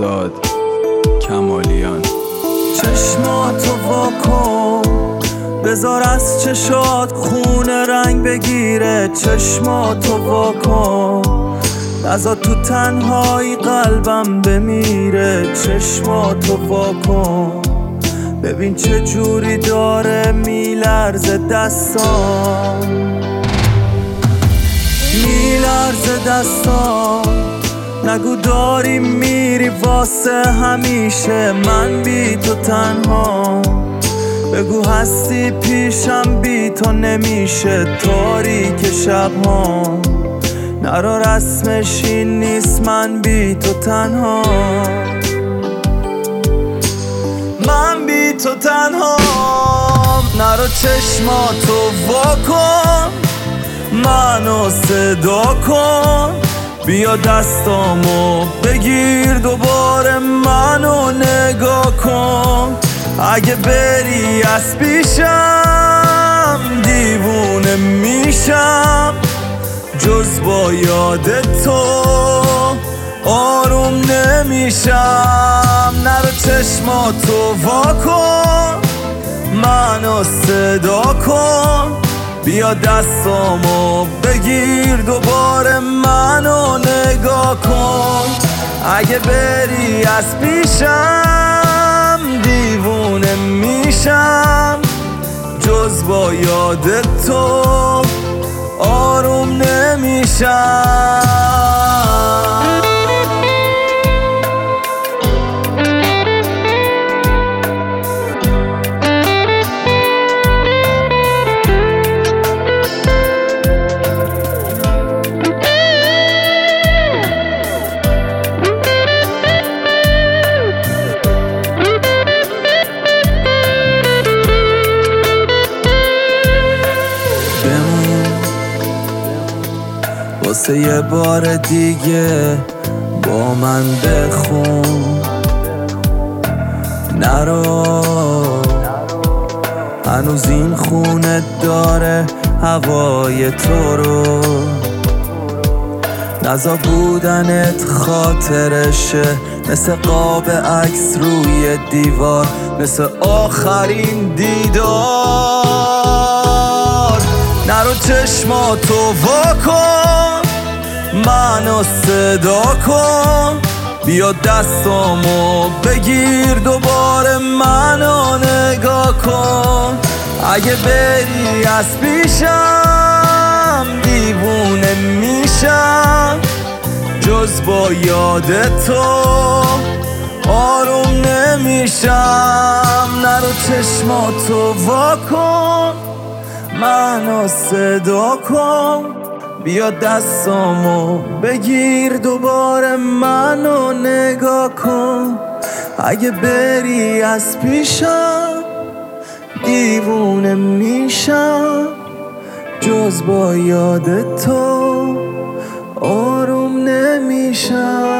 فرزاد کمالیان. چشماتو واکن، بذار از چشات خون رنگ بگیره. چشماتو واکن، نذار تو تنهایی قلبم بمیره. چشماتو واکن، ببین چه جوری داره میلرزه دستام، میلرزه دستام. نگو داری میری واسه همیشه، من بی تو تنها. بگو هستی پیشم بی تو نمیشه، تاریک شبها. نرا رسمش این نیست من بی تو تنها، من بی تو تنها. نرا چشماتو واکن، منو صدا کن. بیا دستامو بگیر دوباره منو نگاه کن. اگه بری از پیشم دیوونه میشم، جز با یاد تو آروم نمیشم. نرو چشماتو واکن، منو صدا کن. بیا دستامو بگیر دوباره منو نگاه کن. اگه بری از پیشم دیوونه میشم، جز با یاد تو آروم نمیشم. واسه یه بار دیگه با من بخون. نرو، هنوز این خونه داره هوای تو رو. نزا بودنت خاطرشه، مثل قاب عکس روی دیوار، مثل آخرین دیدار. نرو چشماتو واکن، منو صدا کن. بیا دستامو بگیر دوباره منو نگاه کن. اگه بری از پیشم دیوونه میشم، جز با یاد تو آروم نمیشم. نرو چشماتو واکن، منو صدا کن. بیا دستامو بگیر دوباره منو نگاه کن. اگه بری از پیشم دیوونه میشم، جز با یاد تو آروم نمیشم.